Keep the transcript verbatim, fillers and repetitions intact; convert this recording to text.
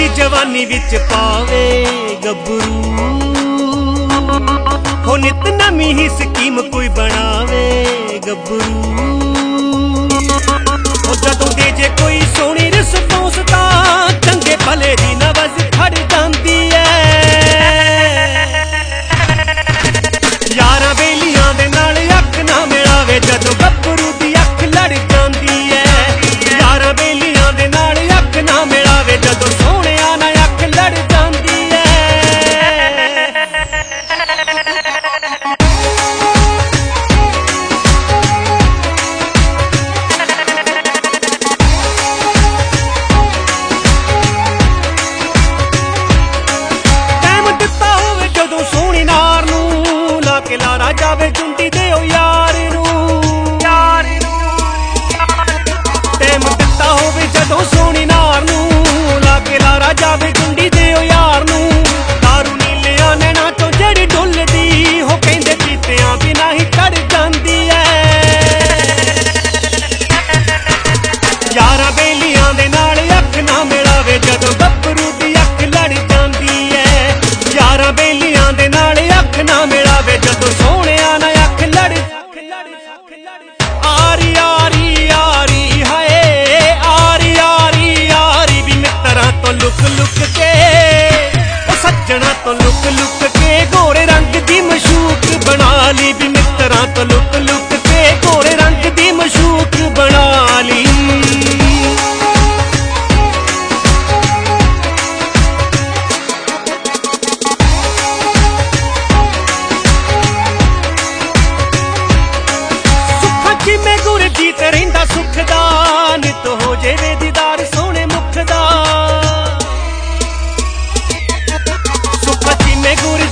दी जवानी विच पावे गब्बरू हो नित नवी ही स्कीम कोई बनावे गब्बरू हो जदों दे जे कोई सोहनी रिस्पॉन्स तां चंगे भले दी नवज खड़ जांदी है यारां बेलियां दे नाल अख ना मिलावे जदों गब्बरू दी अख लड़ जांदी है यारां बेलियां दे नाल अख ना मिलावे जदों सोहणिया नाल अख लड़ जांदी है। लारा जावे चुंडी दे ओ यार नू यार टैम दिता होवे जदों सोहनी नार नू लाके लारा जावे चुंडी दे ओ यार नू दारू नीलिया नैना चों जेड़ी डुलदी हो कहंदे पीतियां बिना ही चढ़ जांदी है यारां बेलियां दे नाल अख ना मिलावे जदों गब्बरू दी अख लड़ जांदी है यारां बेलियां दे नाल अख ना मिलावे जदों सोहणिया नाल अख लड़ आरी आरी आरी हाय आरी आरी आरी भी मित्तरां तो लुक लुक के ओ सज्जणा तो लुक लुक के गोरे रंग दी मशूक बना ली भी मित्तरां तो लुक लुक के गोरे रंग दी मशूक बना ली। जीत रहिंदा सुख दा नित हो जेवे दीदार सोहणे मुख दा सुख चिमे गुर